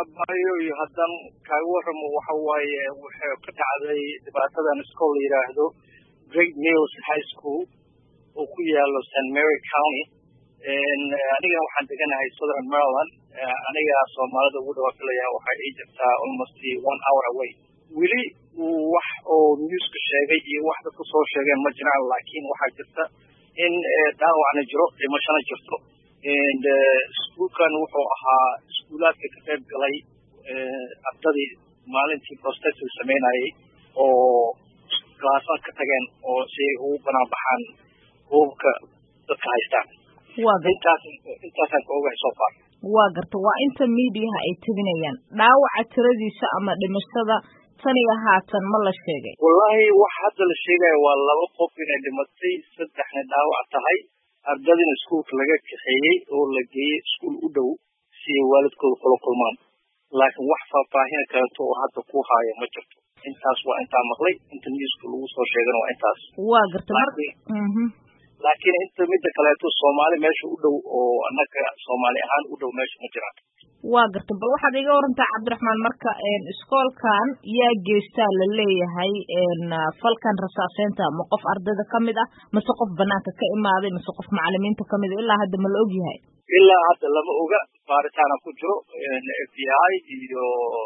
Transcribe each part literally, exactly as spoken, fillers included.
abayo iyo hadan kaaga waramo waxa waaye wuxuu ka dhacday dhibaatadan iskool la yiraahdo Great Mills High School oo ku yaalo Saint Mary County in aniga waxaan deganahay Southern Maryland aniga Soomaalida ugu dhawaaqlaya waxa ay jirtaa almost one hour away wili wax oo news ka sheegay iyo wax dadku soo sheegeen ma jiraan laakiin waxa jirta in dhaawacna jiro dhimashana jirto and schoolkan wuxuu ahaa iskuulaadka ka qayb galay ardadii maalintii protest sameynayay oo class ka tageen oo si uu banaan baxaan hubka dadka haystaan waa intaas intaas aan ogahay soo far waa garta waa inta media ay tabinayaan dhaawaca tiradiisa ama dhimashada taniga haatan ma la sheegay wallahi wax hadda la sheegay waa laba qof inay dhimatay saddexna dhaawac tahay ardadina iskuulka laga kaxeeyay oo la geeyay iskuul u dhow si waalidkooda kula kulmaan laakiin wax faahfaahin kale oo hadda ku haayo ma jirto intaas waa inta maqlay inta newska lagu soo sheegay waa intaas waa garta markii mhm laakiin inta mid kale oo Soomaali meesha u dhow oo annaga Soomaali ahaan u dhow meesha ma jiraan waa garta bal waxaad iga warantaa Cabdiraxmaan marka een iskoolkan yaa geesta la leeyahay een falkan rasaaseenta ma qof ardayda kamid ah mise qof banaanka ka imaaday mise qof macallimiinta kamid ah ilaa hadda ma la og yahay ilaa hadda lama oga baaritaan ku jiro F B I iyo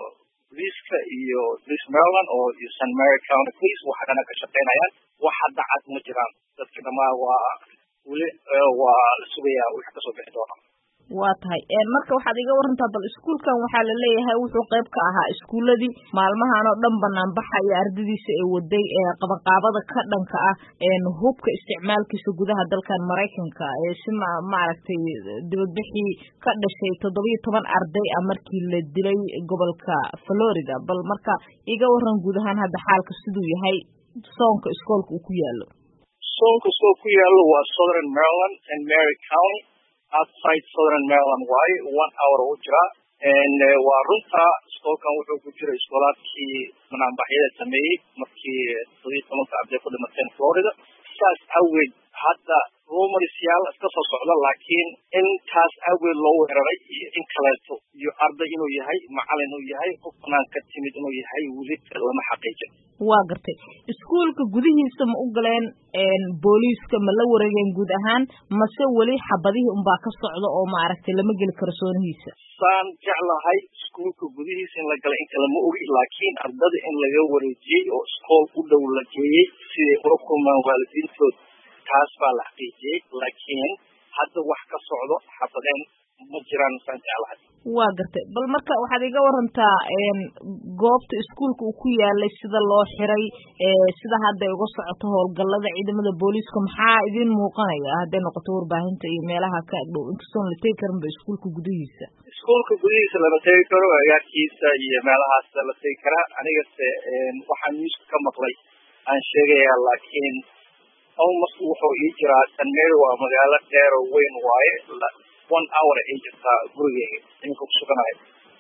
police iyo Police Maryland oo Saint Mary County Police waxana ka shaqeynayaan wax hadda cad ma jiraan dadka dhamaa waa wali waa la sugayaa wax ka soo bixi doona waa tahay een marka waxaad iga warantaa bal iskuulkan waxa la leeyahay wuxuu qayb ka ahaa iskuuladii maalmahan oo dhan banaan baxaya ardaydiisa ee waday ee qabanqaabada ka dhanka ah een hubka isticmaalkiisa gudaha dalkan Mareykanka ee si ma aragtay dibadbixii ka dhashay toddoba iyo toban arday ah markii la dilay gobolka Florida bal marka iga waran gudahan hadda xaalka siduu yahay soonka iskoolka uu ku yaalo soonka soo ku yaalo waa Southern Maryland and Mary County outside Southern Maryland way one hour u jira and waa runta iskoolkan wuxuu ku jiray iskoolaadkii manaabaxyada sameeyay markii toddoba iyo toban arday ku dhimatay Florida saas awgeed hadda rumorsyaal iska soo socda laakiin intaas awgeed loo weeraray in kaleeto iyo arday inuu yahay macallin uu yahay qof banaanka timid inuu yahay weli lama xaqiijin waa gartay iskuulka gudihiisa ma u galeen een booliiska ma la wareegeen guud ahaan mase wali xabadihii un baa ka socdo oo ma aragtay lama geli karo soonihiisa saan jeclahay iskuulka gudihiisa in la galay in kale ma ogi laakiin ardada in laga wareejiyay oo iskool u dhow la geeyay sidii ula kulmaan waalidiintooda taas baa la xaqiijiyay laakiin hadda wax ka socdo xabadeen ma jiraan saan jeclahay waa gartay bal marka waxaad iga warantaa een goobta iskuulka uu ku yaalay sida loo xiray ee sida hadda ay uga socoto howlgallada ciidamada booliiska maxaa idin muuqanaya hadday noqoto warbaahinta iyo meelaha ka dhow inkastoo la tegi karin ba iskuulka gudihiisa iskuulka gudihiisa lama tegi karo agaarkiisa iyo meelahaas la tegi karaa aniga se waxaan news ka maqlay aan sheegayaa laakiin almost wuxuu ii jiraa Saint Mary waa magaalo dheer oo weyn waaye one hour ay jirtaa gurigeyga inuu ku suganayo